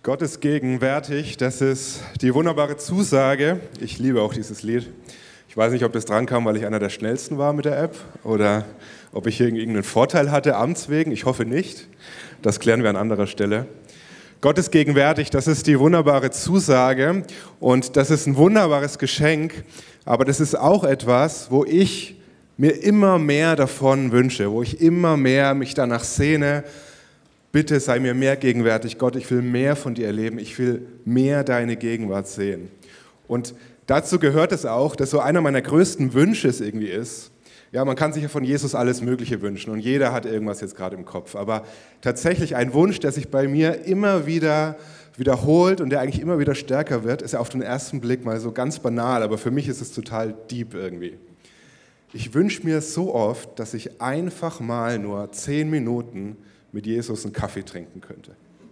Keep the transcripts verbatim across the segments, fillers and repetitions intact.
Gott ist gegenwärtig, das ist die wunderbare Zusage. Ich liebe auch dieses Lied. Ich weiß nicht, ob das dran kam, weil ich einer der Schnellsten war mit der App oder ob ich hier irgendeinen Vorteil hatte, amts wegen. Ich hoffe nicht. Das klären wir an anderer Stelle. Gott ist gegenwärtig, das ist die wunderbare Zusage und das ist ein wunderbares Geschenk, aber das ist auch etwas, wo ich mir immer mehr davon wünsche, wo ich immer mehr mich danach sehne. Bitte sei mir mehr gegenwärtig, Gott, ich will mehr von dir erleben, ich will mehr deine Gegenwart sehen. Und dazu gehört es auch, dass so einer meiner größten Wünsche es irgendwie ist, ja, man kann sich ja von Jesus alles Mögliche wünschen und jeder hat irgendwas jetzt gerade im Kopf, aber tatsächlich ein Wunsch, der sich bei mir immer wieder wiederholt und der eigentlich immer wieder stärker wird, ist ja auf den ersten Blick mal so ganz banal, aber für mich ist es total deep irgendwie. Ich wünsche mir so oft, dass ich einfach mal nur zehn Minuten mit Jesus einen Kaffee trinken könnte.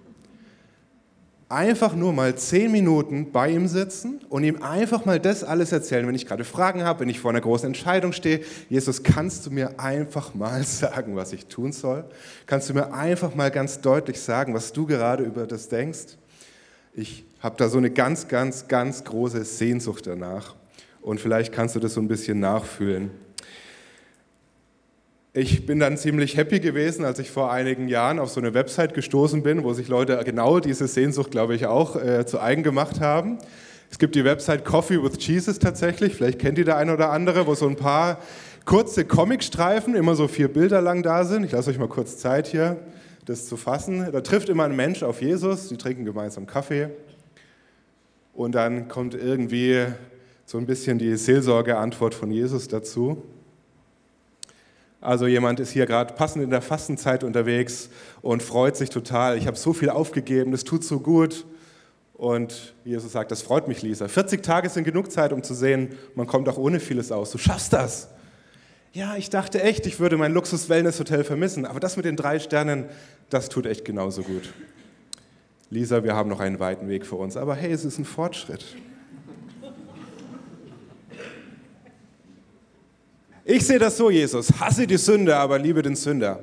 Einfach nur mal zehn Minuten bei ihm sitzen und ihm einfach mal das alles erzählen, wenn ich gerade Fragen habe, wenn ich vor einer großen Entscheidung stehe. Jesus, kannst du mir einfach mal sagen, was ich tun soll? Kannst du mir einfach mal ganz deutlich sagen, was du gerade über das denkst? Ich habe da so eine ganz, ganz, ganz große Sehnsucht danach und vielleicht kannst du das so ein bisschen nachfühlen. Ich bin dann ziemlich happy gewesen, als ich vor einigen Jahren auf so eine Website gestoßen bin, wo sich Leute genau diese Sehnsucht, glaube ich, auch äh, zu eigen gemacht haben. Es gibt die Website Coffee with Jesus tatsächlich, vielleicht kennt ihr der eine oder andere, wo so ein paar kurze Comicstreifen, immer so vier Bilder lang da sind. Ich lasse euch mal kurz Zeit hier, das zu fassen. Da trifft immer ein Mensch auf Jesus, die trinken gemeinsam Kaffee und dann kommt irgendwie so ein bisschen die Seelsorgeantwort von Jesus dazu. Also jemand ist hier gerade passend in der Fastenzeit unterwegs und freut sich total. Ich habe so viel aufgegeben, das tut so gut. Und Jesus sagt, das freut mich, Lisa. vierzig Tage sind genug Zeit, um zu sehen, man kommt auch ohne vieles aus. Du schaffst das. Ja, ich dachte echt, ich würde mein Luxus-Wellness-Hotel vermissen. Aber das mit den drei Sternen, das tut echt genauso gut. Lisa, wir haben noch einen weiten Weg vor uns. Aber hey, es ist ein Fortschritt. Ich sehe das so, Jesus, hasse die Sünde, aber liebe den Sünder.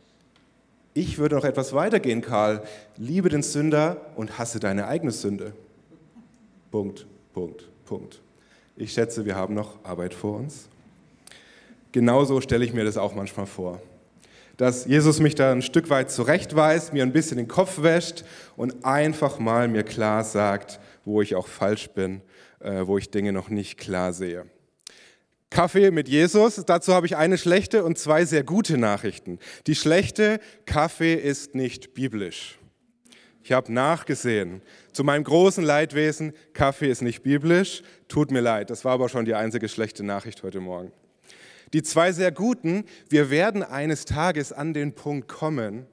Ich würde noch etwas weitergehen, Karl. Liebe den Sünder und hasse deine eigene Sünde. Punkt, Punkt, Punkt. Ich schätze, wir haben noch Arbeit vor uns. Genauso stelle ich mir das auch manchmal vor. Dass Jesus mich da ein Stück weit zurechtweist, mir ein bisschen den Kopf wäscht und einfach mal mir klar sagt, wo ich auch falsch bin, wo ich Dinge noch nicht klar sehe. Kaffee mit Jesus, dazu habe ich eine schlechte und zwei sehr gute Nachrichten. Die schlechte, Kaffee ist nicht biblisch. Ich habe nachgesehen, zu meinem großen Leidwesen, Kaffee ist nicht biblisch, tut mir leid, das war aber schon die einzige schlechte Nachricht heute Morgen. Die zwei sehr guten, wir werden eines Tages an den Punkt kommen,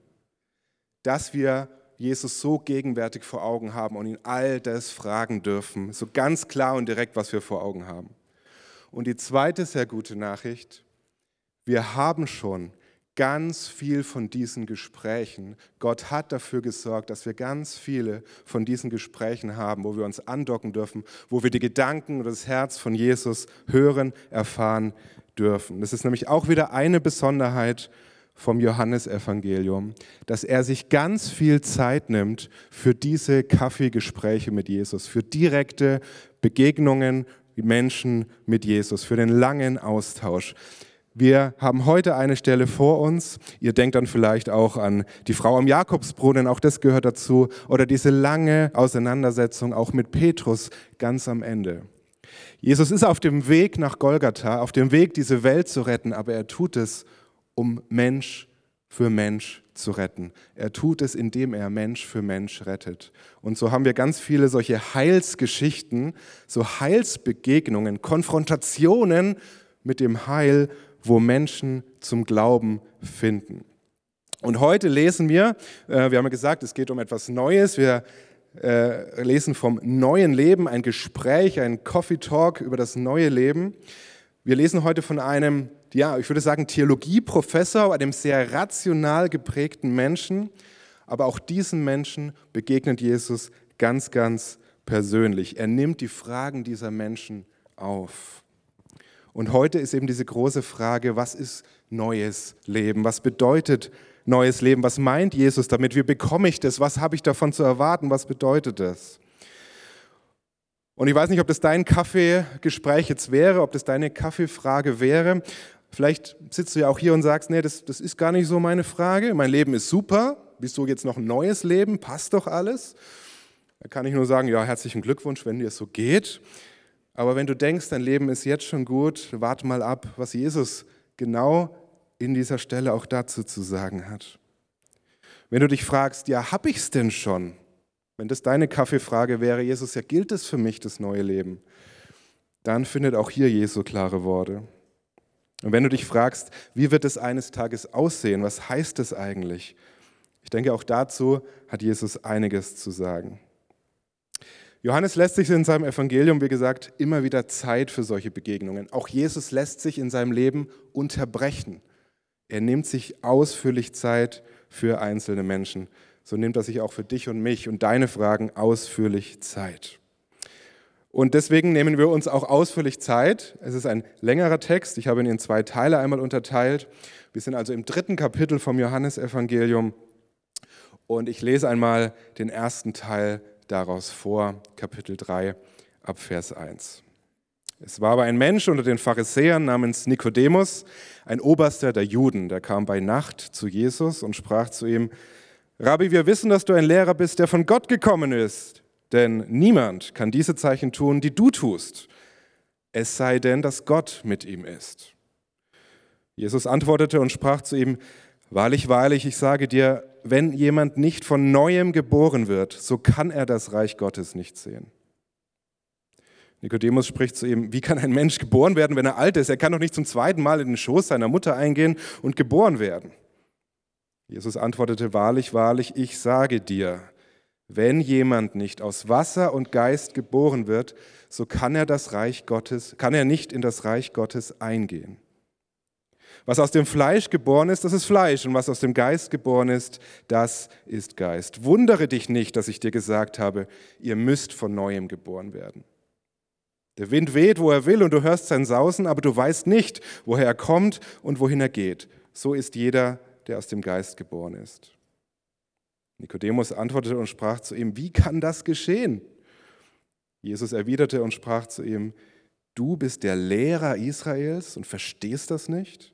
dass wir Jesus so gegenwärtig vor Augen haben und ihn all das fragen dürfen, so ganz klar und direkt, was wir vor Augen haben. Und die zweite sehr gute Nachricht, wir haben schon ganz viel von diesen Gesprächen. Gott hat dafür gesorgt, dass wir ganz viele von diesen Gesprächen haben, wo wir uns andocken dürfen, wo wir die Gedanken oder das Herz von Jesus hören, erfahren dürfen. Das ist nämlich auch wieder eine Besonderheit vom Johannesevangelium, dass er sich ganz viel Zeit nimmt für diese Kaffeegespräche mit Jesus, für direkte Begegnungen Menschen mit Jesus, für den langen Austausch. Wir haben heute eine Stelle vor uns, ihr denkt dann vielleicht auch an die Frau am Jakobsbrunnen, auch das gehört dazu, oder diese lange Auseinandersetzung auch mit Petrus ganz am Ende. Jesus ist auf dem Weg nach Golgatha, auf dem Weg, diese Welt zu retten, aber er tut es, um Mensch für Mensch zu retten. Er tut es, indem er Mensch für Mensch rettet. Und so haben wir ganz viele solche Heilsgeschichten, so Heilsbegegnungen, Konfrontationen mit dem Heil, wo Menschen zum Glauben finden. Und heute lesen wir, äh, wir haben ja gesagt, es geht um etwas Neues, wir äh, lesen vom neuen Leben, ein Gespräch, ein Coffee Talk über das neue Leben. Wir lesen heute von einem, ja, ich würde sagen, Theologieprofessor, einem sehr rational geprägten Menschen. Aber auch diesem Menschen begegnet Jesus ganz, ganz persönlich. Er nimmt die Fragen dieser Menschen auf. Und heute ist eben diese große Frage, was ist neues Leben? Was bedeutet neues Leben? Was meint Jesus damit? Wie bekomme ich das? Was habe ich davon zu erwarten? Was bedeutet das? Und ich weiß nicht, ob das dein Kaffeegespräch jetzt wäre, ob das deine Kaffeefrage wäre. Vielleicht sitzt du ja auch hier und sagst, nee, das, das ist gar nicht so meine Frage. Mein Leben ist super. Wieso jetzt noch ein neues Leben? Passt doch alles. Da kann ich nur sagen, ja, herzlichen Glückwunsch, wenn dir es so geht. Aber wenn du denkst, dein Leben ist jetzt schon gut, warte mal ab, was Jesus genau in dieser Stelle auch dazu zu sagen hat. Wenn du dich fragst, ja, habe ich es denn schon? Wenn das deine Kaffeefrage wäre, Jesus, ja, gilt es für mich, das neue Leben? Dann findet auch hier Jesu klare Worte. Und wenn du dich fragst, wie wird es eines Tages aussehen? Was heißt das eigentlich? Ich denke, auch dazu hat Jesus einiges zu sagen. Johannes lässt sich in seinem Evangelium, wie gesagt, immer wieder Zeit für solche Begegnungen. Auch Jesus lässt sich in seinem Leben unterbrechen. Er nimmt sich ausführlich Zeit für einzelne Menschen. So nimmt er sich auch für dich und mich und deine Fragen ausführlich Zeit. Und deswegen nehmen wir uns auch ausführlich Zeit. Es ist ein längerer Text. Ich habe ihn in zwei Teile einmal unterteilt. Wir sind also im dritten Kapitel vom Johannesevangelium. Und ich lese einmal den ersten Teil daraus vor, Kapitel drei, ab Vers eins. Es war aber ein Mensch unter den Pharisäern namens Nikodemus, ein Oberster der Juden. Der kam bei Nacht zu Jesus und sprach zu ihm: Rabbi, wir wissen, dass du ein Lehrer bist, der von Gott gekommen ist. Denn niemand kann diese Zeichen tun, die du tust, es sei denn, dass Gott mit ihm ist. Jesus antwortete und sprach zu ihm: Wahrlich, wahrlich, ich sage dir, wenn jemand nicht von Neuem geboren wird, so kann er das Reich Gottes nicht sehen. Nikodemus spricht zu ihm: Wie kann ein Mensch geboren werden, wenn er alt ist? Er kann doch nicht zum zweiten Mal in den Schoß seiner Mutter eingehen und geboren werden. Jesus antwortete: Wahrlich, wahrlich, ich sage dir, wenn jemand nicht aus Wasser und Geist geboren wird, so kann er das Reich Gottes, kann er nicht in das Reich Gottes eingehen. Was aus dem Fleisch geboren ist, das ist Fleisch, und was aus dem Geist geboren ist, das ist Geist. Wundere dich nicht, dass ich dir gesagt habe, ihr müsst von Neuem geboren werden. Der Wind weht, wo er will, und du hörst sein Sausen, aber du weißt nicht, woher er kommt und wohin er geht. So ist jeder, der aus dem Geist geboren ist. Nikodemus antwortete und sprach zu ihm: Wie kann das geschehen? Jesus erwiderte und sprach zu ihm: Du bist der Lehrer Israels und verstehst das nicht?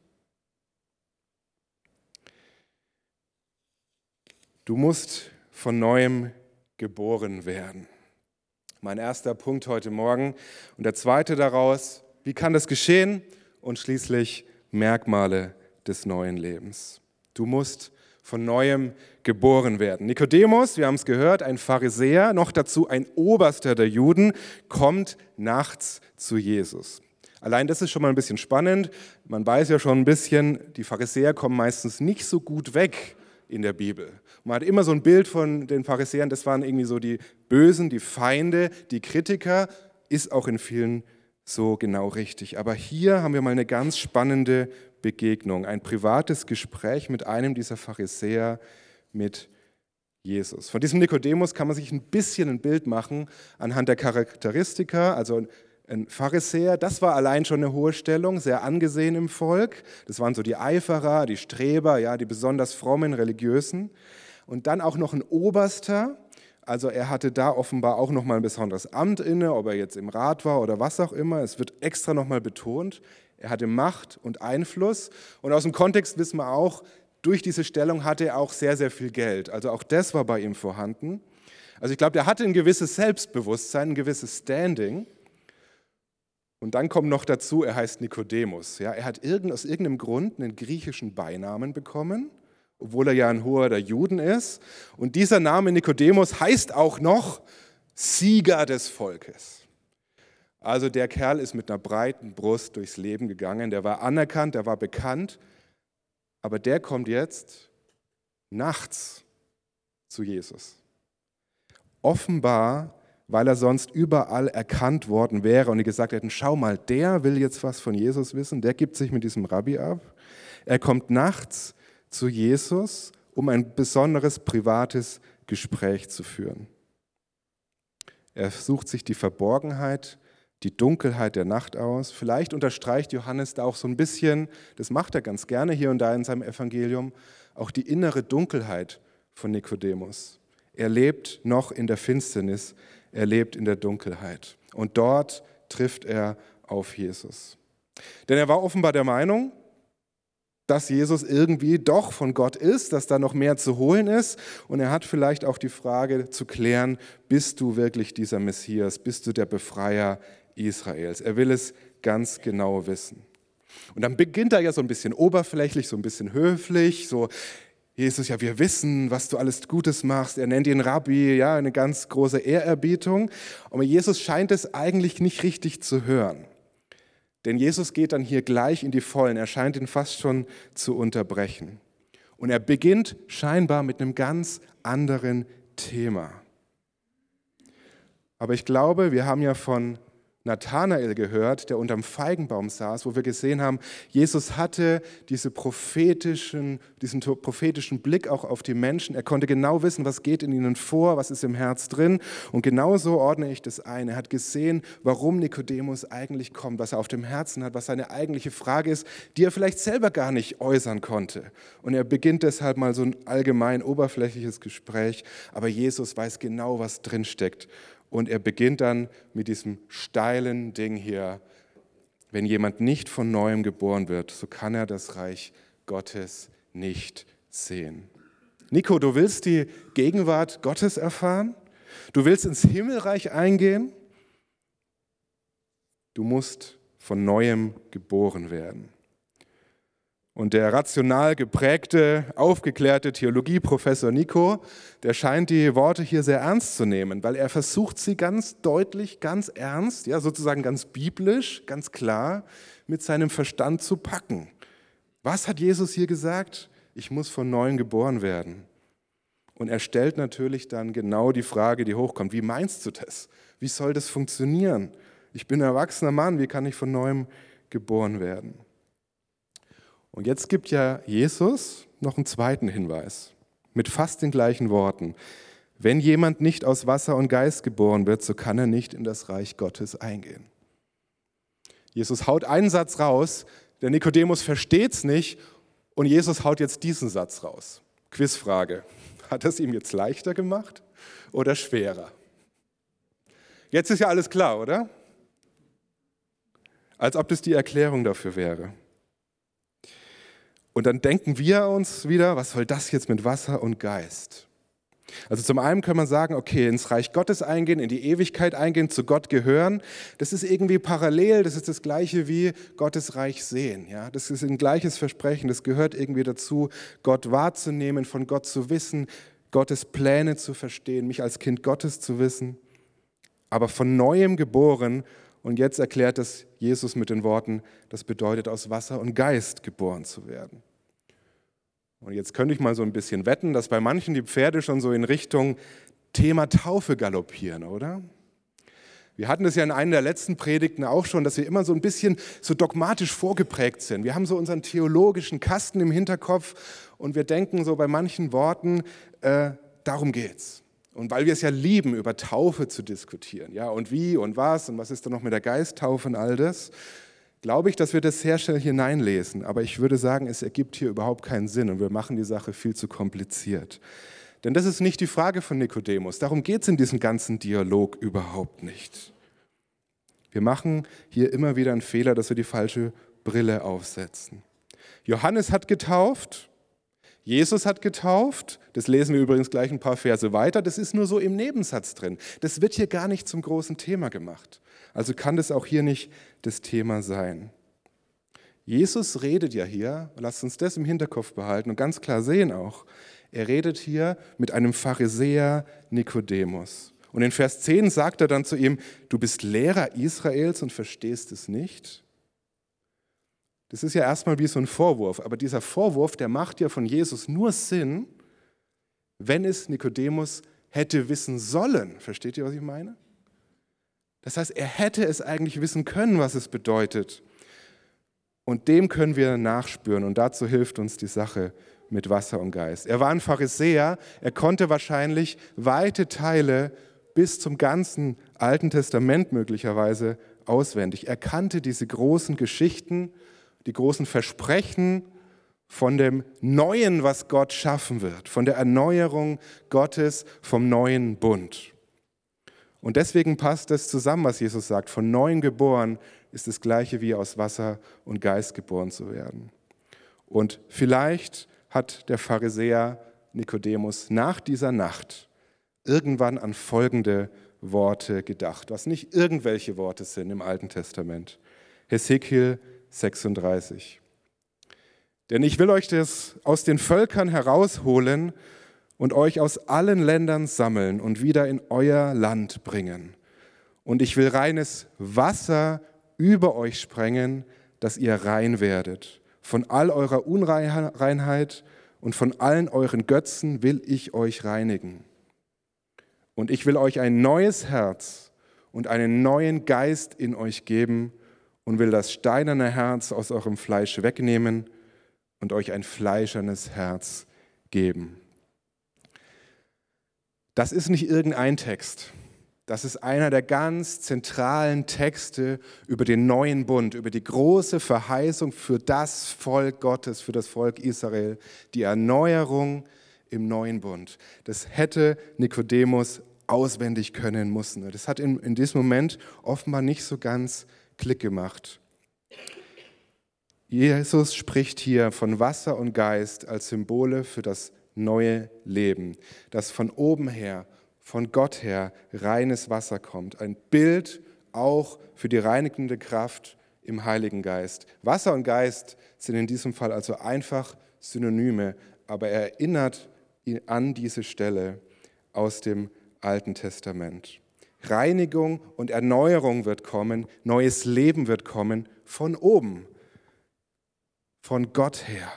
Du musst von Neuem geboren werden. Mein erster Punkt heute Morgen. Und der zweite daraus: Wie kann das geschehen? Und schließlich Merkmale des neuen Lebens. Du musst von Neuem geboren werden. Nikodemus, wir haben es gehört, ein Pharisäer, noch dazu ein Oberster der Juden, kommt nachts zu Jesus. Allein das ist schon mal ein bisschen spannend. Man weiß ja schon ein bisschen, die Pharisäer kommen meistens nicht so gut weg in der Bibel. Man hat immer so ein Bild von den Pharisäern, das waren irgendwie so die Bösen, die Feinde, die Kritiker, ist auch in vielen so genau richtig. Aber hier haben wir mal eine ganz spannende Begegnung, ein privates Gespräch mit einem dieser Pharisäer, mit Jesus. Von diesem Nikodemus kann man sich ein bisschen ein Bild machen anhand der Charakteristika. Also ein Pharisäer, das war allein schon eine hohe Stellung, sehr angesehen im Volk. Das waren so die Eiferer, die Streber, ja, die besonders frommen, religiösen. Und dann auch noch ein Oberster. Also er hatte da offenbar auch nochmal ein besonderes Amt inne, ob er jetzt im Rat war oder was auch immer. Es wird extra nochmal betont. Er hatte Macht und Einfluss. Und aus dem Kontext wissen wir auch, durch diese Stellung hatte er auch sehr, sehr viel Geld. Also auch das war bei ihm vorhanden. Also ich glaube, der hatte ein gewisses Selbstbewusstsein, ein gewisses Standing. Und dann kommt noch dazu, er heißt Nikodemus. Ja, er hat irgend, aus irgendeinem Grund einen griechischen Beinamen bekommen, obwohl er ja ein Hoher der Juden ist. Und dieser Name Nikodemus heißt auch noch Sieger des Volkes. Also der Kerl ist mit einer breiten Brust durchs Leben gegangen, der war anerkannt, der war bekannt, aber der kommt jetzt nachts zu Jesus. Offenbar, weil er sonst überall erkannt worden wäre und die gesagt hätten, schau mal, der will jetzt was von Jesus wissen, der gibt sich mit diesem Rabbi ab. Er kommt nachts zu Jesus, um ein besonderes privates Gespräch zu führen. Er sucht sich die Verborgenheit die Dunkelheit der Nacht aus. Vielleicht unterstreicht Johannes da auch so ein bisschen, das macht er ganz gerne hier und da in seinem Evangelium, auch die innere Dunkelheit von Nikodemus. Er lebt noch in der Finsternis, er lebt in der Dunkelheit. Und dort trifft er auf Jesus. Denn er war offenbar der Meinung, dass Jesus irgendwie doch von Gott ist, dass da noch mehr zu holen ist. Und er hat vielleicht auch die Frage zu klären, bist du wirklich dieser Messias, bist du der Befreier Israels? Er will es ganz genau wissen. Und dann beginnt er ja so ein bisschen oberflächlich, so ein bisschen höflich, so, Jesus, ja, wir wissen, was du alles Gutes machst. Er nennt ihn Rabbi, ja, eine ganz große Ehrerbietung. Aber Jesus scheint es eigentlich nicht richtig zu hören. Denn Jesus geht dann hier gleich in die Vollen. Er scheint ihn fast schon zu unterbrechen. Und er beginnt scheinbar mit einem ganz anderen Thema. Aber ich glaube, wir haben ja von Nathanael gehört, der unterm Feigenbaum saß, wo wir gesehen haben, Jesus hatte diese prophetischen, diesen prophetischen Blick auch auf die Menschen. Er konnte genau wissen, was geht in ihnen vor, was ist im Herz drin. Und genauso ordne ich das ein. Er hat gesehen, warum Nikodemus eigentlich kommt, was er auf dem Herzen hat, was seine eigentliche Frage ist, die er vielleicht selber gar nicht äußern konnte. Und er beginnt deshalb mal so ein allgemein oberflächliches Gespräch, aber Jesus weiß genau, was drinsteckt. Und er beginnt dann mit diesem steilen Ding hier, wenn jemand nicht von Neuem geboren wird, so kann er das Reich Gottes nicht sehen. Nico, du willst die Gegenwart Gottes erfahren? Du willst ins Himmelreich eingehen? Du musst von Neuem geboren werden. Und der rational geprägte, aufgeklärte Theologieprofessor Nico, der scheint die Worte hier sehr ernst zu nehmen, weil er versucht, sie ganz deutlich, ganz ernst, ja, sozusagen ganz biblisch, ganz klar mit seinem Verstand zu packen. Was hat Jesus hier gesagt? Ich muss von Neuem geboren werden. Und er stellt natürlich dann genau die Frage, die hochkommt, wie meinst du das? Wie soll das funktionieren? Ich bin ein erwachsener Mann, wie kann ich von Neuem geboren werden? Und jetzt gibt ja Jesus noch einen zweiten Hinweis mit fast den gleichen Worten. Wenn jemand nicht aus Wasser und Geist geboren wird, so kann er nicht in das Reich Gottes eingehen. Jesus haut einen Satz raus, der Nikodemus versteht es nicht und Jesus haut jetzt diesen Satz raus. Quizfrage, hat es ihm jetzt leichter gemacht oder schwerer? Jetzt ist ja alles klar, oder? Als ob das die Erklärung dafür wäre. Und dann denken wir uns wieder, was soll das jetzt mit Wasser und Geist? Also zum einen kann man sagen, okay, ins Reich Gottes eingehen, in die Ewigkeit eingehen, zu Gott gehören, das ist irgendwie parallel, das ist das Gleiche wie Gottes Reich sehen. Ja? Das ist ein gleiches Versprechen, das gehört irgendwie dazu, Gott wahrzunehmen, von Gott zu wissen, Gottes Pläne zu verstehen, mich als Kind Gottes zu wissen. Aber von Neuem geboren, und jetzt erklärt es Jesus mit den Worten, das bedeutet, aus Wasser und Geist geboren zu werden. Und jetzt könnte ich mal so ein bisschen wetten, dass bei manchen die Pferde schon so in Richtung Thema Taufe galoppieren, oder? Wir hatten es ja in einer der letzten Predigten auch schon, dass wir immer so ein bisschen so dogmatisch vorgeprägt sind. Wir haben so unseren theologischen Kasten im Hinterkopf und wir denken so bei manchen Worten, äh, darum geht's. Und weil wir es ja lieben, über Taufe zu diskutieren, ja, und wie und was und was ist dann noch mit der Geisttaufe und all das, glaube ich, dass wir das sehr schnell hineinlesen. Aber ich würde sagen, es ergibt hier überhaupt keinen Sinn und wir machen die Sache viel zu kompliziert. Denn das ist nicht die Frage von Nikodemus. Darum geht es in diesem ganzen Dialog überhaupt nicht. Wir machen hier immer wieder einen Fehler, dass wir die falsche Brille aufsetzen. Johannes hat getauft. Jesus hat getauft, das lesen wir übrigens gleich ein paar Verse weiter, das ist nur so im Nebensatz drin. Das wird hier gar nicht zum großen Thema gemacht. Also kann das auch hier nicht das Thema sein. Jesus redet ja hier, lasst uns das im Hinterkopf behalten und ganz klar sehen auch, er redet hier mit einem Pharisäer Nikodemus. Und in Vers zehn sagt er dann zu ihm, du bist Lehrer Israels und verstehst es nicht? Das ist ja erstmal wie so ein Vorwurf, aber dieser Vorwurf, der macht ja von Jesus nur Sinn, wenn es Nikodemus hätte wissen sollen. Versteht ihr, was ich meine? Das heißt, er hätte es eigentlich wissen können, was es bedeutet. Und dem können wir nachspüren und dazu hilft uns die Sache mit Wasser und Geist. Er war ein Pharisäer, er konnte wahrscheinlich weite Teile bis zum ganzen Alten Testament möglicherweise auswendig. Er kannte diese großen Geschichten, die großen Versprechen von dem Neuen, was Gott schaffen wird, von der Erneuerung Gottes, vom neuen Bund. Und deswegen passt das zusammen, was Jesus sagt. Von Neuem geboren ist das Gleiche wie aus Wasser und Geist geboren zu werden. Und vielleicht hat der Pharisäer Nikodemus nach dieser Nacht irgendwann an folgende Worte gedacht, was nicht irgendwelche Worte sind im Alten Testament. Hesekiel sechsunddreißig. Denn ich will euch das aus den Völkern herausholen und euch aus allen Ländern sammeln und wieder in euer Land bringen. Und ich will reines Wasser über euch sprengen, dass ihr rein werdet. Von all eurer Unreinheit und von allen euren Götzen will ich euch reinigen. Und ich will euch ein neues Herz und einen neuen Geist in euch geben und will das steinerne Herz aus eurem Fleisch wegnehmen und euch ein fleischernes Herz geben. Das ist nicht irgendein Text. Das ist einer der ganz zentralen Texte über den neuen Bund, über die große Verheißung für das Volk Gottes, für das Volk Israel, die Erneuerung im neuen Bund. Das hätte Nikodemus auswendig können müssen. Das hat in, in diesem Moment offenbar nicht so ganz Klick gemacht. Jesus spricht hier von Wasser und Geist als Symbole für das neue Leben, das von oben her, von Gott her reines Wasser kommt. Ein Bild auch für die reinigende Kraft im Heiligen Geist. Wasser und Geist sind in diesem Fall also einfach Synonyme, aber er erinnert ihn an diese Stelle aus dem Alten Testament. Reinigung und Erneuerung wird kommen, neues Leben wird kommen von oben, von Gott her.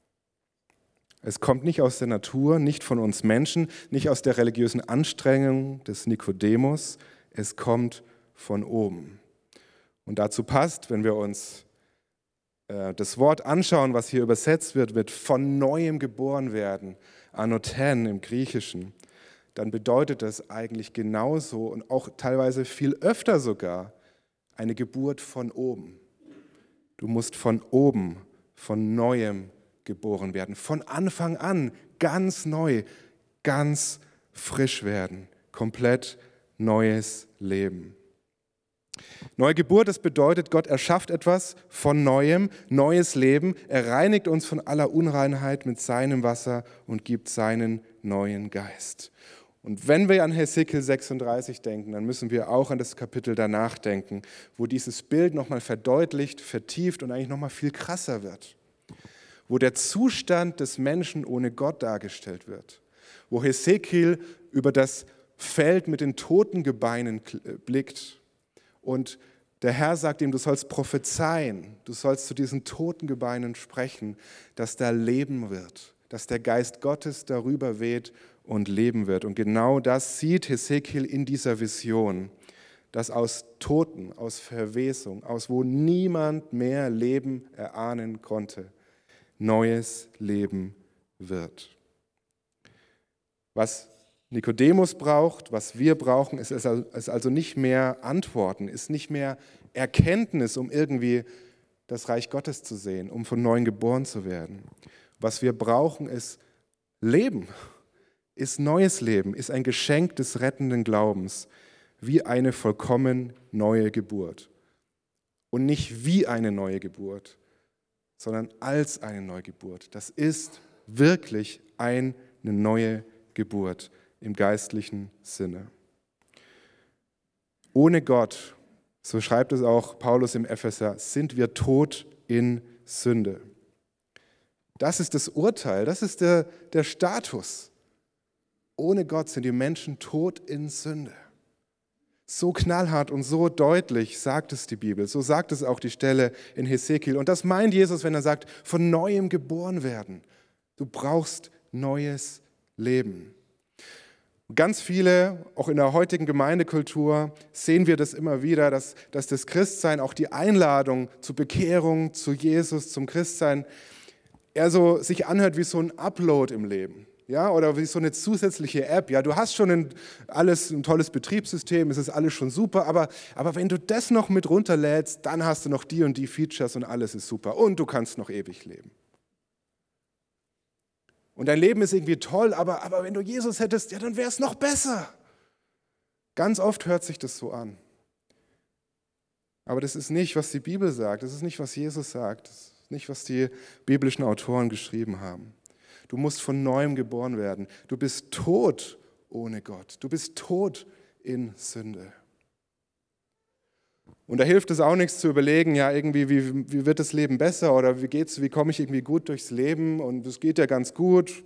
Es kommt nicht aus der Natur, nicht von uns Menschen, nicht aus der religiösen Anstrengung des Nikodemus, es kommt von oben. Und dazu passt, wenn wir uns äh, das Wort anschauen, was hier übersetzt wird, wird von Neuem geboren werden, Anoten im Griechischen, dann bedeutet das eigentlich genauso und auch teilweise viel öfter sogar eine Geburt von oben. Du musst von oben, von Neuem geboren werden, von Anfang an ganz neu, ganz frisch werden, komplett neues Leben. Neugeburt, das bedeutet, Gott erschafft etwas von Neuem, neues Leben, er reinigt uns von aller Unreinheit mit seinem Wasser und gibt seinen neuen Geist. Und wenn wir an Hesekiel sechsunddreißig denken, dann müssen wir auch an das Kapitel danach denken, wo dieses Bild nochmal verdeutlicht, vertieft und eigentlich nochmal viel krasser wird. Wo der Zustand des Menschen ohne Gott dargestellt wird. Wo Hesekiel über das Feld mit den toten Gebeinen blickt und der Herr sagt ihm, du sollst prophezeien, du sollst zu diesen toten Gebeinen sprechen, dass da Leben wird, dass der Geist Gottes darüber weht und leben wird. Und genau das sieht Hesekiel in dieser Vision, dass aus Toten, aus Verwesung, aus wo niemand mehr Leben erahnen konnte, neues Leben wird. Was Nikodemus braucht, was wir brauchen, ist also nicht mehr Antworten, ist nicht mehr Erkenntnis, um irgendwie das Reich Gottes zu sehen, um von neuem geboren zu werden. Was wir brauchen, ist Leben, ist neues Leben, ist ein Geschenk des rettenden Glaubens, wie eine vollkommen neue Geburt. Und nicht wie eine neue Geburt, sondern als eine Neugeburt. Das ist wirklich eine neue Geburt im geistlichen Sinne. Ohne Gott, so schreibt es auch Paulus im Epheser, sind wir tot in Sünde. Das ist das Urteil, das ist der, der Status. Ohne Gott sind die Menschen tot in Sünde. So knallhart und so deutlich sagt es die Bibel, so sagt es auch die Stelle in Hesekiel. Und das meint Jesus, wenn er sagt, von Neuem geboren werden. Du brauchst neues Leben. Ganz viele, auch in der heutigen Gemeindekultur, sehen wir das immer wieder, dass, dass das Christsein, auch die Einladung zur Bekehrung, zu Jesus, zum Christsein, eher so sich anhört wie so ein Upload im Leben. ja, oder wie so eine zusätzliche App. Ja, du hast schon ein, alles ein tolles Betriebssystem, es ist alles schon super, aber, aber wenn du das noch mit runterlädst, dann hast du noch die und die Features und alles ist super und du kannst noch ewig leben. Und dein Leben ist irgendwie toll, aber, aber wenn du Jesus hättest, ja, dann wäre es noch besser. Ganz oft hört sich das so an. Aber das ist nicht, was die Bibel sagt, das ist nicht, was Jesus sagt, das ist nicht, was die biblischen Autoren geschrieben haben. Du musst von Neuem geboren werden. Du bist tot ohne Gott. Du bist tot in Sünde. Und da hilft es auch nichts zu überlegen, ja, irgendwie, wie, wie wird das Leben besser oder wie geht's, wie komme ich irgendwie gut durchs Leben und es geht ja ganz gut.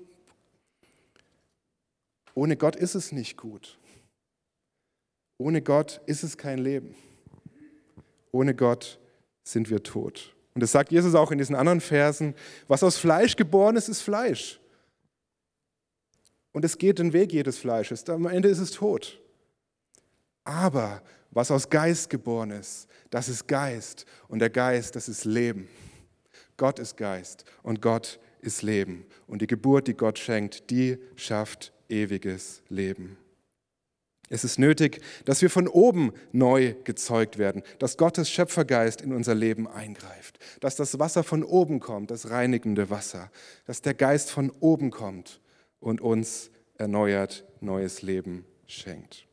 Ohne Gott ist es nicht gut. Ohne Gott ist es kein Leben. Ohne Gott sind wir tot. Und das sagt Jesus auch in diesen anderen Versen, was aus Fleisch geboren ist, ist Fleisch. Und es geht den Weg jedes Fleisches, am Ende ist es tot. Aber was aus Geist geboren ist, das ist Geist. Und der Geist, das ist Leben. Gott ist Geist und Gott ist Leben. Und die Geburt, die Gott schenkt, die schafft ewiges Leben. Es ist nötig, dass wir von oben neu gezeugt werden, dass Gottes Schöpfergeist in unser Leben eingreift, dass das Wasser von oben kommt, das reinigende Wasser, dass der Geist von oben kommt und uns erneuert neues Leben schenkt.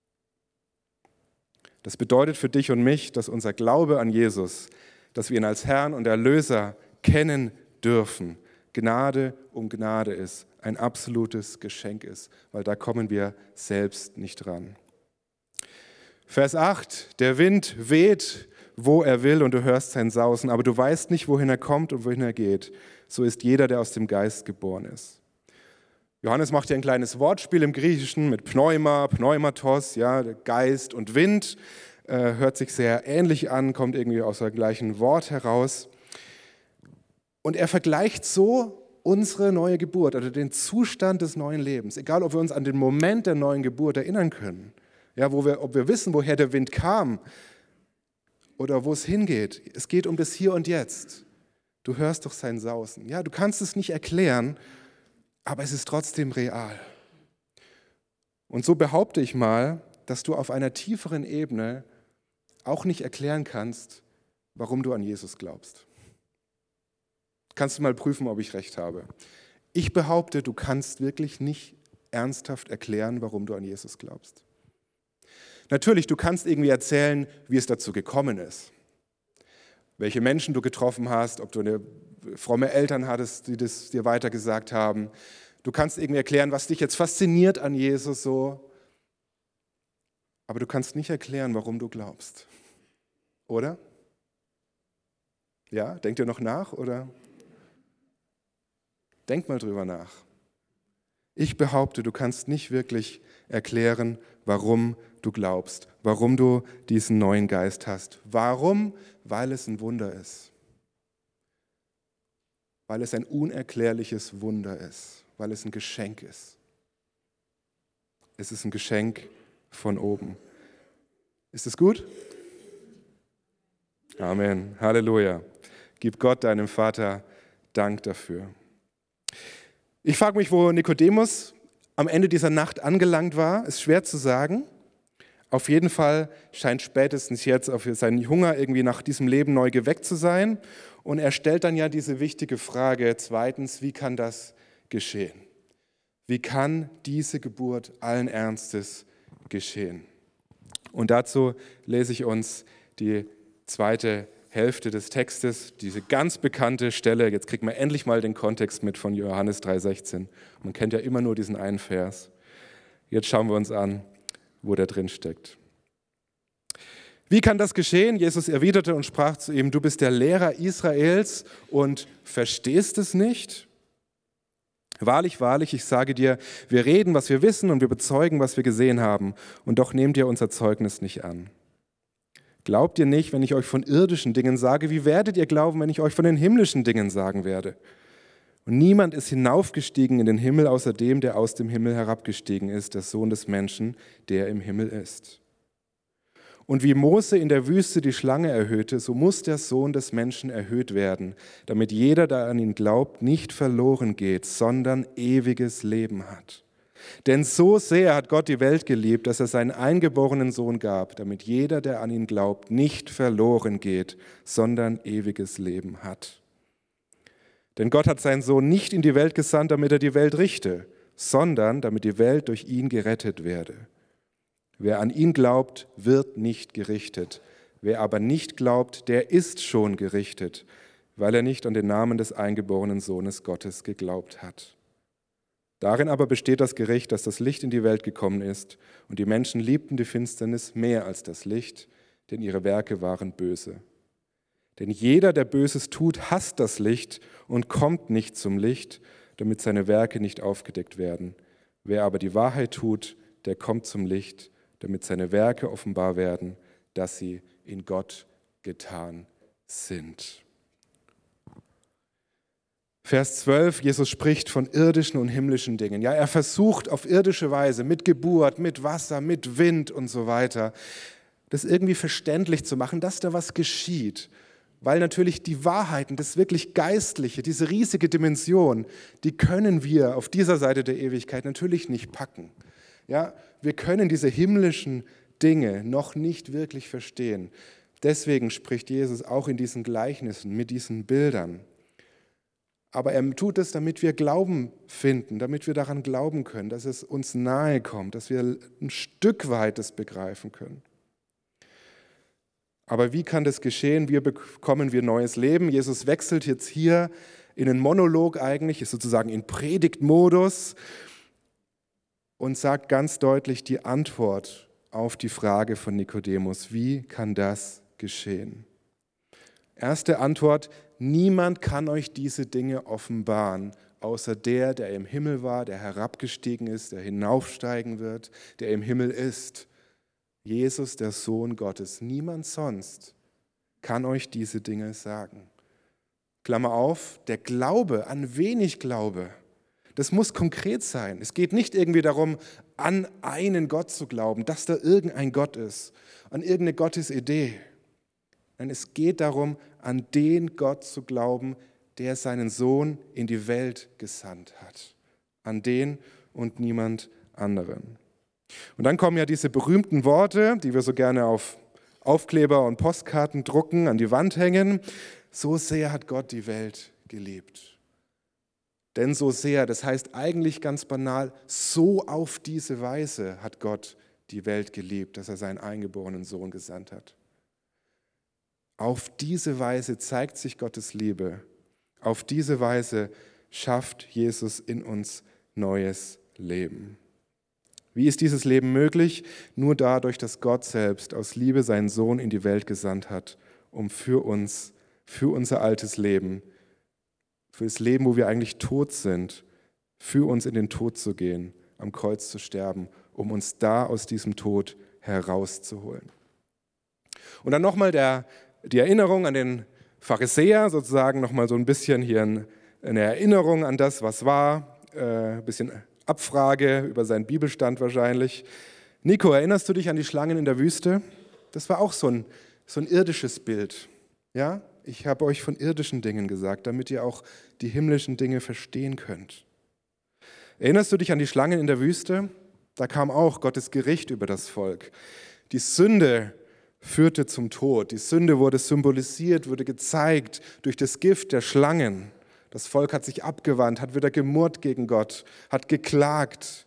Das bedeutet für dich und mich, dass unser Glaube an Jesus, dass wir ihn als Herrn und Erlöser kennen dürfen, Gnade um Gnade ist, ein absolutes Geschenk ist, weil da kommen wir selbst nicht ran. Vers acht, der Wind weht, wo er will und du hörst sein Sausen, aber du weißt nicht, wohin er kommt und wohin er geht. So ist jeder, der aus dem Geist geboren ist. Johannes macht ja ein kleines Wortspiel im Griechischen mit Pneuma, Pneumatos, ja, Geist und Wind, äh, hört sich sehr ähnlich an, kommt irgendwie aus dem gleichen Wort heraus. Und er vergleicht so unsere neue Geburt oder den Zustand des neuen Lebens, egal ob wir uns an den Moment der neuen Geburt erinnern können, ja, wo wir, ob wir wissen, woher der Wind kam oder wo es hingeht. Es geht um das Hier und Jetzt. Du hörst doch sein Sausen. Ja, du kannst es nicht erklären, aber es ist trotzdem real. Und so behaupte ich mal, dass du auf einer tieferen Ebene auch nicht erklären kannst, warum du an Jesus glaubst. Kannst du mal prüfen, ob ich recht habe. Ich behaupte, du kannst wirklich nicht ernsthaft erklären, warum du an Jesus glaubst. Natürlich, du kannst irgendwie erzählen, wie es dazu gekommen ist. Welche Menschen du getroffen hast, ob du eine fromme Eltern hattest, die das dir weitergesagt haben. Du kannst irgendwie erklären, was dich jetzt fasziniert an Jesus so. Aber du kannst nicht erklären, warum du glaubst. Oder? Ja, denkt ihr noch nach, oder? Denk mal drüber nach. Ich behaupte, du kannst nicht wirklich erklären, warum du glaubst, warum du diesen neuen Geist hast. Warum? Weil es ein Wunder ist. Weil es ein unerklärliches Wunder ist, weil es ein Geschenk ist. Es ist ein Geschenk von oben. Ist es gut? Amen. Halleluja. Gib Gott, deinem Vater, Dank dafür. Ich frage mich, wo Nikodemus am Ende dieser Nacht angelangt war. Ist schwer zu sagen. Auf jeden Fall scheint spätestens jetzt auf seinen Hunger irgendwie nach diesem Leben neu geweckt zu sein. Und er stellt dann ja diese wichtige Frage, zweitens, wie kann das geschehen? Wie kann diese Geburt allen Ernstes geschehen? Und dazu lese ich uns die zweite Hälfte des Textes, diese ganz bekannte Stelle. Jetzt kriegt man endlich mal den Kontext mit von Johannes drei sechzehn. Man kennt ja immer nur diesen einen Vers. Jetzt schauen wir uns an, wo der drin steckt. Wie kann das geschehen? Jesus erwiderte und sprach zu ihm, du bist der Lehrer Israels und verstehst es nicht? Wahrlich, wahrlich, ich sage dir, wir reden, was wir wissen und wir bezeugen, was wir gesehen haben. Und doch nehmt ihr unser Zeugnis nicht an. Glaubt ihr nicht, wenn ich euch von irdischen Dingen sage, wie werdet ihr glauben, wenn ich euch von den himmlischen Dingen sagen werde? Und niemand ist hinaufgestiegen in den Himmel, außer dem, der aus dem Himmel herabgestiegen ist, der Sohn des Menschen, der im Himmel ist. Und wie Mose in der Wüste die Schlange erhöhte, so muss der Sohn des Menschen erhöht werden, damit jeder, der an ihn glaubt, nicht verloren geht, sondern ewiges Leben hat. Denn so sehr hat Gott die Welt geliebt, dass er seinen eingeborenen Sohn gab, damit jeder, der an ihn glaubt, nicht verloren geht, sondern ewiges Leben hat. Denn Gott hat seinen Sohn nicht in die Welt gesandt, damit er die Welt richte, sondern damit die Welt durch ihn gerettet werde. Wer an ihn glaubt, wird nicht gerichtet. Wer aber nicht glaubt, der ist schon gerichtet, weil er nicht an den Namen des eingeborenen Sohnes Gottes geglaubt hat. Darin aber besteht das Gericht, dass das Licht in die Welt gekommen ist, und die Menschen liebten die Finsternis mehr als das Licht, denn ihre Werke waren böse. Denn jeder, der Böses tut, hasst das Licht und kommt nicht zum Licht, damit seine Werke nicht aufgedeckt werden. Wer aber die Wahrheit tut, der kommt zum Licht, damit seine Werke offenbar werden, dass sie in Gott getan sind. Vers zwölf, Jesus spricht von irdischen und himmlischen Dingen. Ja, er versucht auf irdische Weise, mit Geburt, mit Wasser, mit Wind und so weiter, das irgendwie verständlich zu machen, dass da was geschieht. Weil natürlich die Wahrheiten, das wirklich Geistliche, diese riesige Dimension, die können wir auf dieser Seite der Ewigkeit natürlich nicht packen. Ja, wir können diese himmlischen Dinge noch nicht wirklich verstehen. Deswegen spricht Jesus auch in diesen Gleichnissen, mit diesen Bildern. Aber er tut es, damit wir Glauben finden, damit wir daran glauben können, dass es uns nahe kommt, dass wir ein Stück weit das begreifen können. Aber wie kann das geschehen? Wie bekommen wir neues Leben? Jesus wechselt jetzt hier in einen Monolog eigentlich, ist sozusagen in Predigtmodus und sagt ganz deutlich die Antwort auf die Frage von Nikodemus. Wie kann das geschehen? Erste Antwort: Niemand kann euch diese Dinge offenbaren, außer der, der im Himmel war, der herabgestiegen ist, der hinaufsteigen wird, der im Himmel ist. Jesus, der Sohn Gottes. Niemand sonst kann euch diese Dinge sagen. Klammer auf, der Glaube, an wen ich glaube, das muss konkret sein. Es geht nicht irgendwie darum, an einen Gott zu glauben, dass da irgendein Gott ist, an irgendeine Gottesidee. Nein, es geht darum, an den Gott zu glauben, der seinen Sohn in die Welt gesandt hat. An den und niemand anderen. Und dann kommen ja diese berühmten Worte, die wir so gerne auf Aufkleber und Postkarten drucken, an die Wand hängen. So sehr hat Gott die Welt geliebt. Denn so sehr, das heißt eigentlich ganz banal, so auf diese Weise hat Gott die Welt geliebt, dass er seinen eingeborenen Sohn gesandt hat. Auf diese Weise zeigt sich Gottes Liebe. Auf diese Weise schafft Jesus in uns neues Leben. Wie ist dieses Leben möglich? Nur dadurch, dass Gott selbst aus Liebe seinen Sohn in die Welt gesandt hat, um für uns, für unser altes Leben, für das Leben, wo wir eigentlich tot sind, für uns in den Tod zu gehen, am Kreuz zu sterben, um uns da aus diesem Tod herauszuholen. Und dann nochmal der Die Erinnerung an den Pharisäer, sozusagen nochmal so ein bisschen hier eine Erinnerung an das, was war, ein bisschen Abfrage über seinen Bibelstand wahrscheinlich. Nico, erinnerst du dich an die Schlangen in der Wüste? Das war auch so ein, so ein irdisches Bild. Ja? Ich habe euch von irdischen Dingen gesagt, damit ihr auch die himmlischen Dinge verstehen könnt. Erinnerst du dich an die Schlangen in der Wüste? Da kam auch Gottes Gericht über das Volk. Die Sünde führte zum Tod. Die Sünde wurde symbolisiert, wurde gezeigt durch das Gift der Schlangen. Das Volk hat sich abgewandt, hat wieder gemurrt gegen Gott, hat geklagt.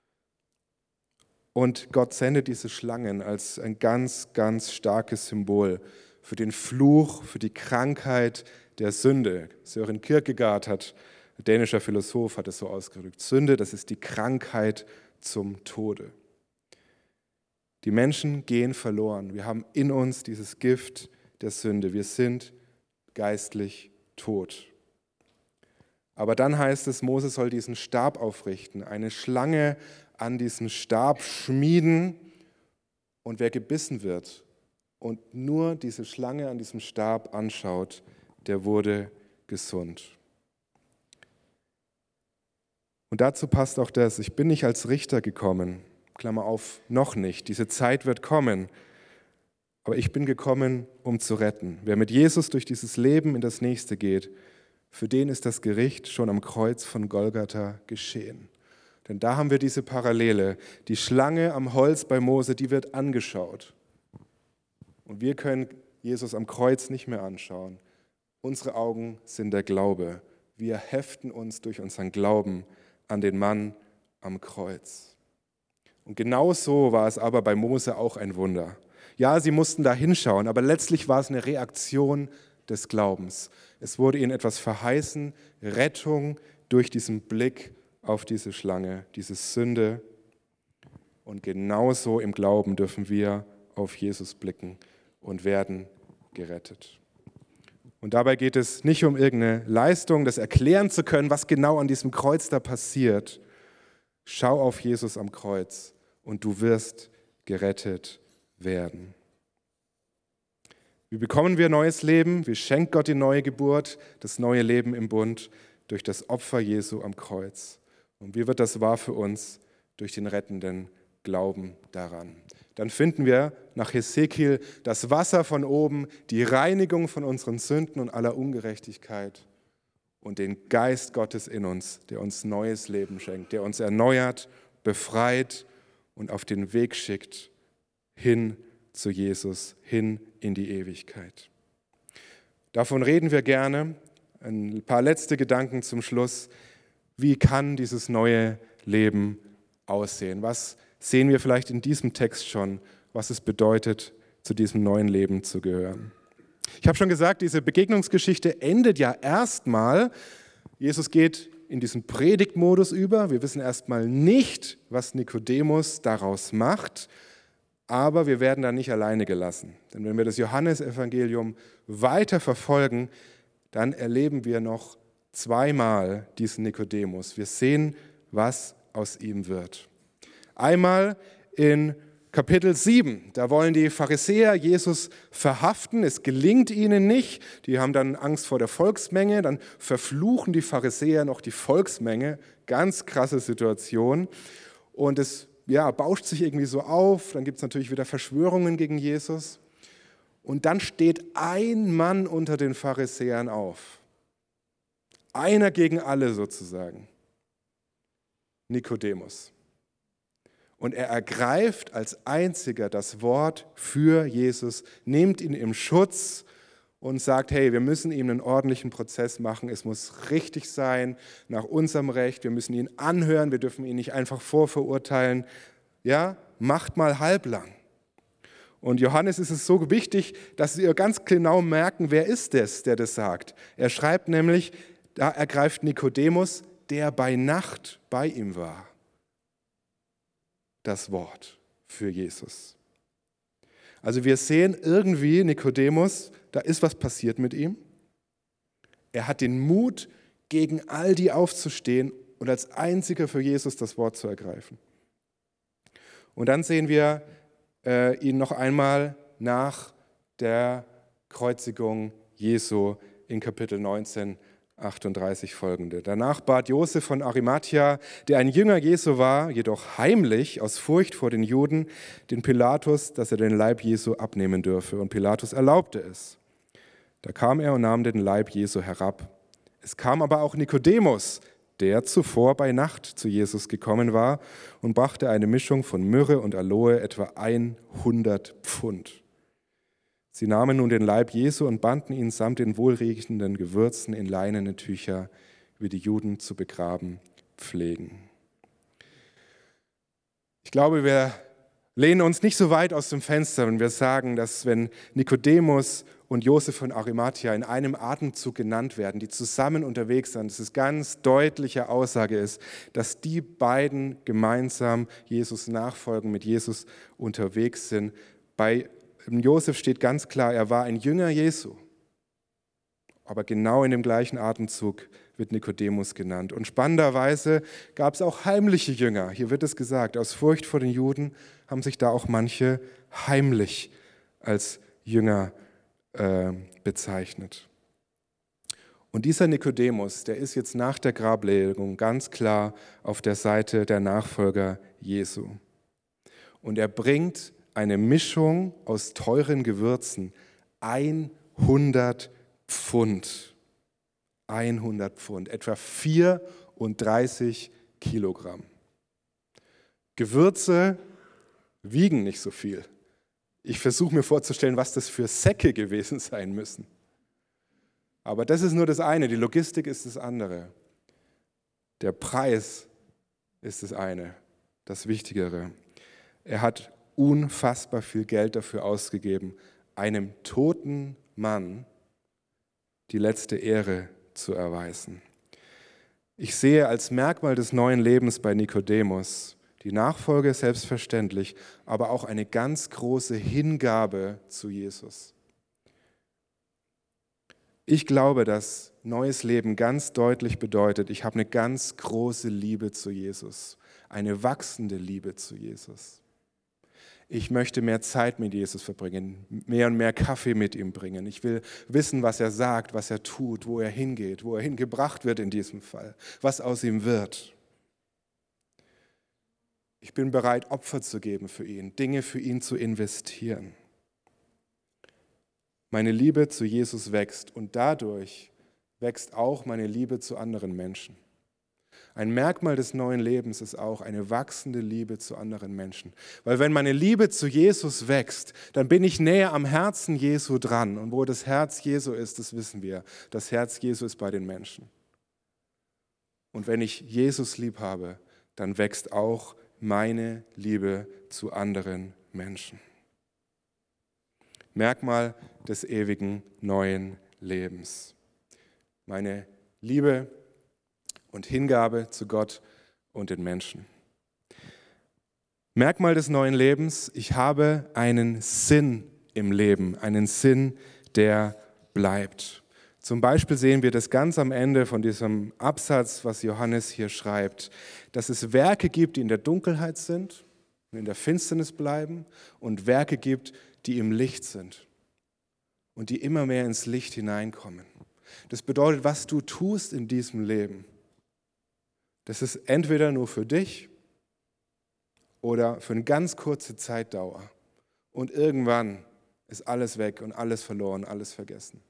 Und Gott sendet diese Schlangen als ein ganz, ganz starkes Symbol für den Fluch, für die Krankheit der Sünde. Søren Kierkegaard, hat, ein dänischer Philosoph, hat es so ausgedrückt. Sünde, das ist die Krankheit zum Tode. Die Menschen gehen verloren. Wir haben in uns dieses Gift der Sünde. Wir sind geistlich tot. Aber dann heißt es, Mose soll diesen Stab aufrichten, eine Schlange an diesen Stab schmieden, und wer gebissen wird und nur diese Schlange an diesem Stab anschaut, der wurde gesund. Und dazu passt auch das: Ich bin nicht als Richter gekommen, Klammer auf, noch nicht, diese Zeit wird kommen, Aber ich bin gekommen, um zu retten. Wer mit Jesus durch dieses Leben in das nächste geht, für den ist das Gericht schon am Kreuz von Golgatha geschehen. Denn da haben wir diese Parallele. Die Schlange am Holz bei Mose, die wird angeschaut. Und wir können Jesus am Kreuz nicht mehr anschauen. Unsere Augen sind der Glaube. Wir heften uns durch unseren Glauben an den Mann am Kreuz. Und genau so war es aber bei Mose auch ein Wunder. Ja, sie mussten da hinschauen, aber letztlich war es eine Reaktion des Glaubens. Es wurde ihnen etwas verheißen, Rettung durch diesen Blick auf diese Schlange, diese Sünde. Und genauso im Glauben dürfen wir auf Jesus blicken und werden gerettet. Und dabei geht es nicht um irgendeine Leistung, das erklären zu können, was genau an diesem Kreuz da passiert. Schau auf Jesus am Kreuz und du wirst gerettet werden. Wie bekommen wir neues Leben? Wie schenkt Gott die neue Geburt, das neue Leben im Bund durch das Opfer Jesu am Kreuz? Und wie wird das wahr für uns? Durch den rettenden Glauben daran. Dann finden wir nach Hesekiel das Wasser von oben, die Reinigung von unseren Sünden und aller Ungerechtigkeit und den Geist Gottes in uns, der uns neues Leben schenkt, der uns erneuert, befreit und auf den Weg schickt hin zu Jesus, hin in die Ewigkeit. Davon reden wir gerne. Ein paar letzte Gedanken zum Schluss. Wie kann dieses neue Leben aussehen? Was sehen wir vielleicht in diesem Text schon, was es bedeutet, zu diesem neuen Leben zu gehören? Ich habe schon gesagt, diese Begegnungsgeschichte endet ja erstmal. Jesus geht in diesen Predigtmodus über. Wir wissen erstmal nicht, was Nikodemus daraus macht, aber wir werden da nicht alleine gelassen. Denn wenn wir das Johannesevangelium weiter verfolgen, dann erleben wir noch zweimal diesen Nikodemus. Wir sehen, was aus ihm wird. Einmal in Kapitel sieben, da wollen die Pharisäer Jesus verhaften, es gelingt ihnen nicht, die haben dann Angst vor der Volksmenge, dann verfluchen die Pharisäer noch die Volksmenge, ganz krasse Situation und es ja, bauscht sich irgendwie so auf, dann gibt es natürlich wieder Verschwörungen gegen Jesus und dann steht ein Mann unter den Pharisäern auf, einer gegen alle sozusagen, Nikodemus. Und er ergreift als einziger das Wort für Jesus, nimmt ihn im Schutz und sagt, hey, wir müssen ihm einen ordentlichen Prozess machen, es muss richtig sein, nach unserem Recht, wir müssen ihn anhören, wir dürfen ihn nicht einfach vorverurteilen. Ja, macht mal halblang. Und Johannes ist es so wichtig, dass wir ganz genau merken, wer ist es, der das sagt. Er schreibt nämlich, da ergreift Nikodemus, der bei Nacht bei ihm war, das Wort für Jesus. Also wir sehen irgendwie Nikodemus, da ist was passiert mit ihm. Er hat den Mut, gegen all die aufzustehen und als einziger für Jesus das Wort zu ergreifen. Und dann sehen wir äh, ihn noch einmal nach der Kreuzigung Jesu in Kapitel neunzehn, achtunddreißig folgende. Danach bat Josef von Arimathia, der ein Jünger Jesu war, jedoch heimlich aus Furcht vor den Juden, den Pilatus, dass er den Leib Jesu abnehmen dürfe. Und Pilatus erlaubte es. Da kam er und nahm den Leib Jesu herab. Es kam aber auch Nikodemus, der zuvor bei Nacht zu Jesus gekommen war und brachte eine Mischung von Myrrhe und Aloe, etwa hundert Pfund. Sie nahmen nun den Leib Jesu und banden ihn samt den wohlriechenden Gewürzen in leinene Tücher, wie die Juden zu begraben pflegen. Ich glaube, wir lehnen uns nicht so weit aus dem Fenster, wenn wir sagen, dass wenn Nikodemus und Josef von Arimathia in einem Atemzug genannt werden, die zusammen unterwegs sind, dass es ganz deutliche Aussage ist, dass die beiden gemeinsam Jesus nachfolgen, mit Jesus unterwegs sind. Bei Josef steht ganz klar, er war ein Jünger Jesu. Aber genau in dem gleichen Atemzug wird Nikodemus genannt. Und spannenderweise gab es auch heimliche Jünger. Hier wird es gesagt, aus Furcht vor den Juden haben sich da auch manche heimlich als Jünger äh, bezeichnet. Und dieser Nikodemus, der ist jetzt nach der Grablegung ganz klar auf der Seite der Nachfolger Jesu. Und er bringt eine Mischung aus teuren Gewürzen. hundert Pfund. hundert Pfund, etwa vierunddreißig Kilogramm. Gewürze wiegen nicht so viel. Ich versuche mir vorzustellen, was das für Säcke gewesen sein müssen. Aber das ist nur das eine, die Logistik ist das andere. Der Preis ist das eine, das Wichtigere. Er hat unfassbar viel Geld dafür ausgegeben, einem toten Mann die letzte Ehre zu erweisen. Ich sehe als Merkmal des neuen Lebens bei Nikodemus die Nachfolge selbstverständlich, aber auch eine ganz große Hingabe zu Jesus. Ich glaube, dass neues Leben ganz deutlich bedeutet, ich habe eine ganz große Liebe zu Jesus, eine wachsende Liebe zu Jesus. Ich möchte mehr Zeit mit Jesus verbringen, mehr und mehr Kaffee mit ihm bringen. Ich will wissen, was er sagt, was er tut, wo er hingeht, wo er hingebracht wird in diesem Fall, was aus ihm wird. Ich bin bereit, Opfer zu geben für ihn, Dinge für ihn zu investieren. Meine Liebe zu Jesus wächst und dadurch wächst auch meine Liebe zu anderen Menschen. Ein Merkmal des neuen Lebens ist auch eine wachsende Liebe zu anderen Menschen. Weil wenn meine Liebe zu Jesus wächst, dann bin ich näher am Herzen Jesu dran. Und wo das Herz Jesu ist, das wissen wir. Das Herz Jesu ist bei den Menschen. Und wenn ich Jesus lieb habe, dann wächst auch meine Liebe zu anderen Menschen. Merkmal des ewigen neuen Lebens. Meine Liebe und Hingabe zu Gott und den Menschen. Merkmal des neuen Lebens, ich habe einen Sinn im Leben, einen Sinn, der bleibt. Zum Beispiel sehen wir das ganz am Ende von diesem Absatz, was Johannes hier schreibt, dass es Werke gibt, die in der Dunkelheit sind und in der Finsternis bleiben und Werke gibt, die im Licht sind und die immer mehr ins Licht hineinkommen. Das bedeutet, was du tust in diesem Leben, das ist entweder nur für dich oder für eine ganz kurze Zeitdauer. Und irgendwann ist alles weg und alles verloren, alles vergessen.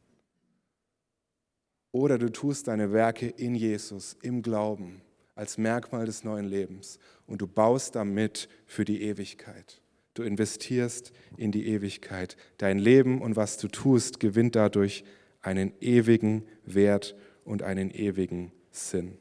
Oder du tust deine Werke in Jesus, im Glauben, als Merkmal des neuen Lebens. Und du baust damit für die Ewigkeit. Du investierst in die Ewigkeit. Dein Leben und was du tust, gewinnt dadurch einen ewigen Wert und einen ewigen Sinn.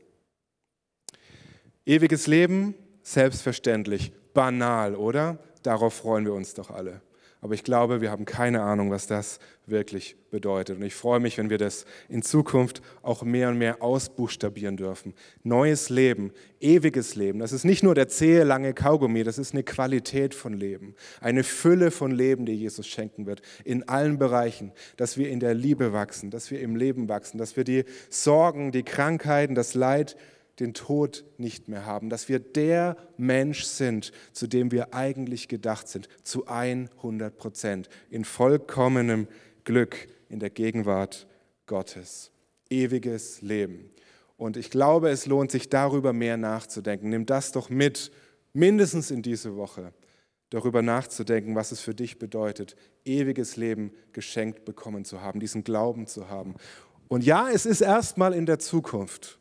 Ewiges Leben, selbstverständlich, banal, oder? Darauf freuen wir uns doch alle. Aber ich glaube, wir haben keine Ahnung, was das wirklich bedeutet. Und ich freue mich, wenn wir das in Zukunft auch mehr und mehr ausbuchstabieren dürfen. Neues Leben, ewiges Leben, das ist nicht nur der zähe, lange Kaugummi, das ist eine Qualität von Leben. Eine Fülle von Leben, die Jesus schenken wird, in allen Bereichen. Dass wir in der Liebe wachsen, dass wir im Leben wachsen, dass wir die Sorgen, die Krankheiten, das Leid, den Tod nicht mehr haben, dass wir der Mensch sind, zu dem wir eigentlich gedacht sind, zu hundert Prozent, in vollkommenem Glück in der Gegenwart Gottes. Ewiges Leben. Und ich glaube, es lohnt sich darüber mehr nachzudenken. Nimm das doch mit, mindestens in diese Woche, darüber nachzudenken, was es für dich bedeutet, ewiges Leben geschenkt bekommen zu haben, diesen Glauben zu haben. Und ja, es ist erstmal in der Zukunft.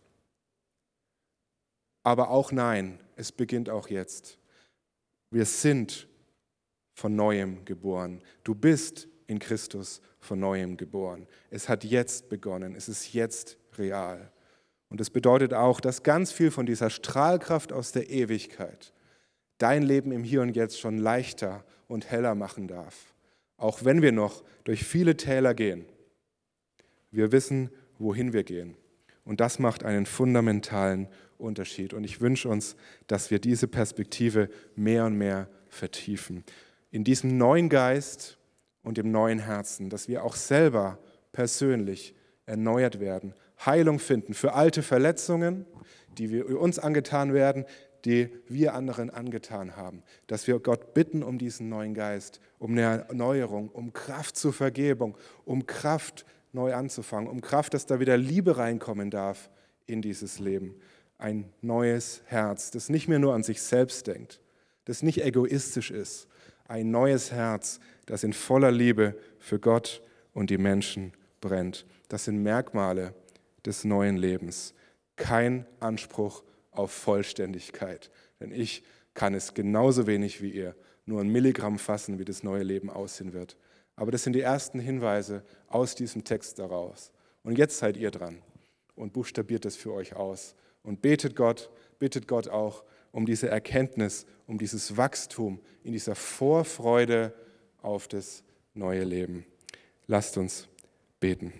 Aber auch nein, es beginnt auch jetzt. Wir sind von Neuem geboren. Du bist in Christus von Neuem geboren. Es hat jetzt begonnen, es ist jetzt real. Und das bedeutet auch, dass ganz viel von dieser Strahlkraft aus der Ewigkeit dein Leben im Hier und Jetzt schon leichter und heller machen darf. Auch wenn wir noch durch viele Täler gehen. Wir wissen, wohin wir gehen. Und das macht einen fundamentalen Unterschied. Und ich wünsche uns, dass wir diese Perspektive mehr und mehr vertiefen. In diesem neuen Geist und dem neuen Herzen, dass wir auch selber persönlich erneuert werden, Heilung finden für alte Verletzungen, die wir uns angetan werden, die wir anderen angetan haben. Dass wir Gott bitten um diesen neuen Geist, um eine Erneuerung, um Kraft zur Vergebung, um Kraft neu anzufangen, um Kraft, dass da wieder Liebe reinkommen darf in dieses Leben. Ein neues Herz, das nicht mehr nur an sich selbst denkt, das nicht egoistisch ist, ein neues Herz, das in voller Liebe für Gott und die Menschen brennt. Das sind Merkmale des neuen Lebens. Kein Anspruch auf Vollständigkeit, denn ich kann es genauso wenig wie ihr, nur ein Milligramm fassen, wie das neue Leben aussehen wird. Aber das sind die ersten Hinweise aus diesem Text daraus. Und jetzt seid ihr dran und buchstabiert das für euch aus und betet Gott, bittet Gott auch um diese Erkenntnis, um dieses Wachstum in dieser Vorfreude auf das neue Leben. Lasst uns beten.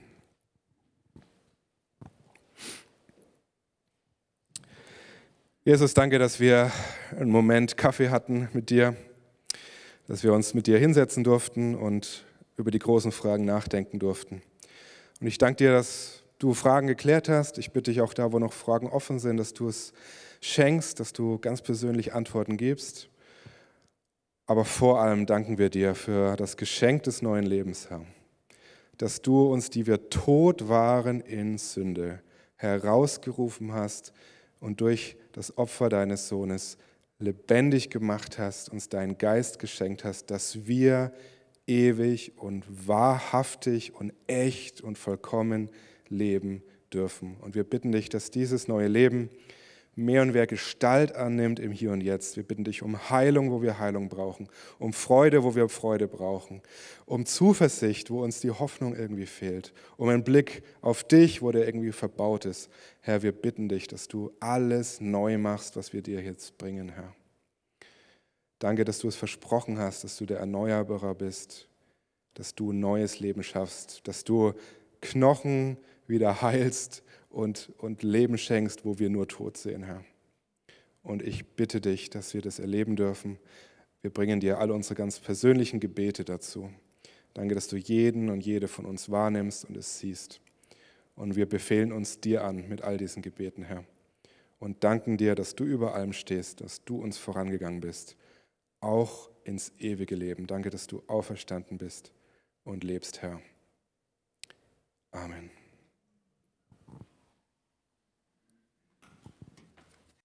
Jesus, danke, dass wir einen Moment Kaffee hatten mit dir, dass wir uns mit dir hinsetzen durften und über die großen Fragen nachdenken durften. Und ich danke dir, dass du Fragen geklärt hast. Ich bitte dich auch da, wo noch Fragen offen sind, dass du es schenkst, dass du ganz persönlich Antworten gibst. Aber vor allem danken wir dir für das Geschenk des neuen Lebens, Herr. Dass du uns, die wir tot waren in Sünde, herausgerufen hast und durch das Opfer deines Sohnes lebendig gemacht hast, uns deinen Geist geschenkt hast, dass wir ewig und wahrhaftig und echt und vollkommen leben dürfen. Und wir bitten dich, dass dieses neue Leben mehr und mehr Gestalt annimmt im Hier und Jetzt. Wir bitten dich um Heilung, wo wir Heilung brauchen, um Freude, wo wir Freude brauchen, um Zuversicht, wo uns die Hoffnung irgendwie fehlt, um einen Blick auf dich, wo der irgendwie verbaut ist. Herr, wir bitten dich, dass du alles neu machst, was wir dir jetzt bringen, Herr. Danke, dass du es versprochen hast, dass du der Erneuerer bist, dass du ein neues Leben schaffst, dass du Knochen wieder heilst und, und Leben schenkst, wo wir nur Tod sehen, Herr. Und ich bitte dich, dass wir das erleben dürfen. Wir bringen dir alle unsere ganz persönlichen Gebete dazu. Danke, dass du jeden und jede von uns wahrnimmst und es siehst. Und wir befehlen uns dir an mit all diesen Gebeten, Herr. Und danken dir, dass du über allem stehst, dass du uns vorangegangen bist, auch ins ewige Leben. Danke, dass du auferstanden bist und lebst, Herr. Amen.